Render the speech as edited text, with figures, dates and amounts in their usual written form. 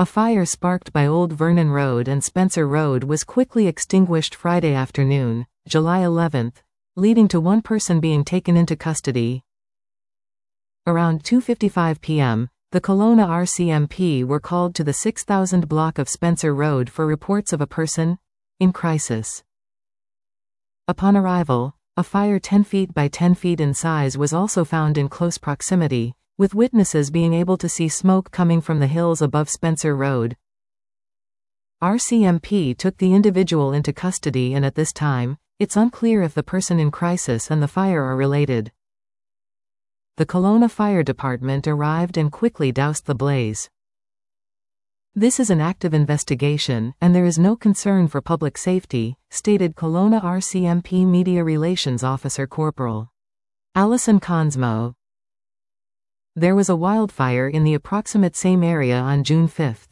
A fire sparked by Old Vernon Road and Spencer Road was quickly extinguished Friday afternoon, July 11, leading to one person being taken into custody. Around 2:55 p.m., the Kelowna RCMP were called to the 6000 block of Spencer Road for reports of a person in crisis. Upon arrival, a fire 10 feet by 10 feet in size was also found in close proximity, with witnesses being able to see smoke coming from the hills above Spencer Road. RCMP took the individual into custody, and at this time, it's unclear if the person in crisis and the fire are related. The Kelowna Fire Department arrived and quickly doused the blaze. This is an active investigation, and there is no concern for public safety, stated Kelowna RCMP Media Relations Officer Corporal Alison Consmo. There was a wildfire in the approximate same area on June 5.